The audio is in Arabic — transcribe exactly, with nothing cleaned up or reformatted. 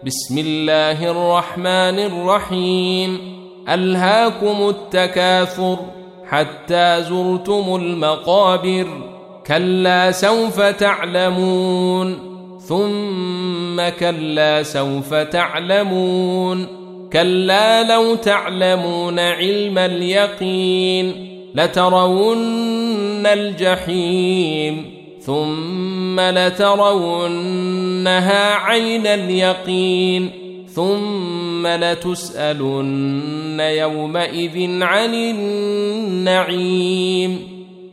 بسم الله الرحمن الرحيم ألهاكم التكاثر حتى زرتم المقابر كلا سوف تعلمون ثم كلا سوف تعلمون كلا لو تعلمون علم اليقين لترون الجحيم ثم لترونها عين اليقين ثم لتسألن يومئذ عن النعيم